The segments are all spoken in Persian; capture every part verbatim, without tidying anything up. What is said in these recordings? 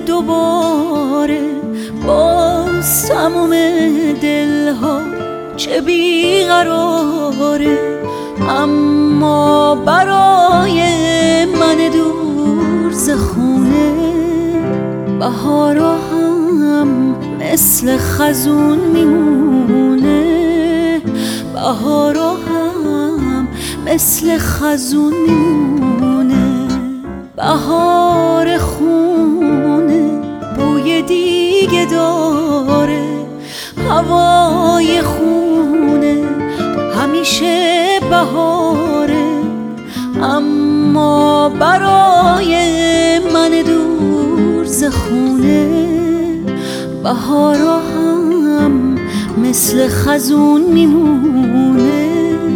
دوباره، باز تموم دلها چه بیقراره. اما برای من دور ز خونه، بهارا هم مثل خزون میمونه. بهارا هم مثل خزون میمونه. بهار خونه بوی دیگه داره، هوای خونه همیشه بهاره. اما برای من دور ز خونه، بهارا هم مثل خزون میمونه.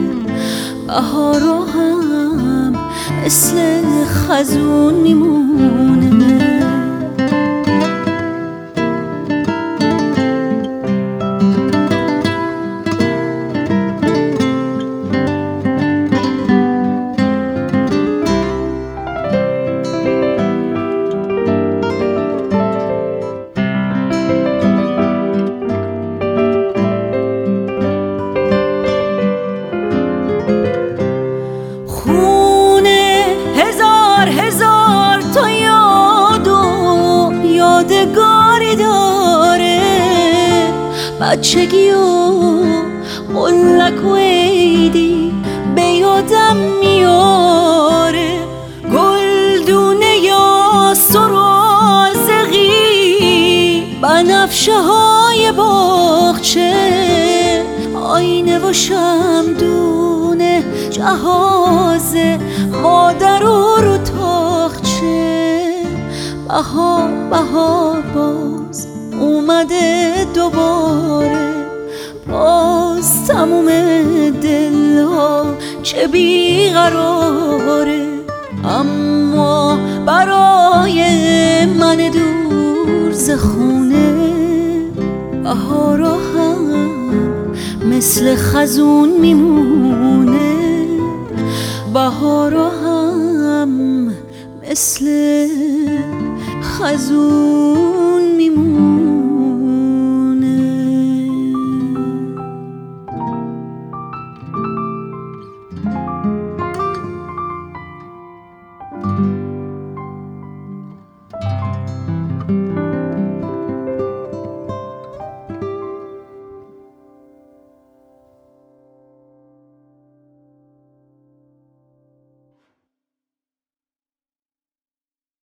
بهارا هم مثل خزون میمونه. بچگی و قلک و عیدی به یادم میاره. گلدونه یا سرازقی، بنفشه های باغچه، آینه و شمدونه، جهاز مادر و رو تاخچه. بهار بهار باز اومده دوباره، باز تموم دلها چه بیقراره. اما برای من دور ز خونه، بهارا هم مثل خزون میمونه. بهارا هم مثل خزون میمونه.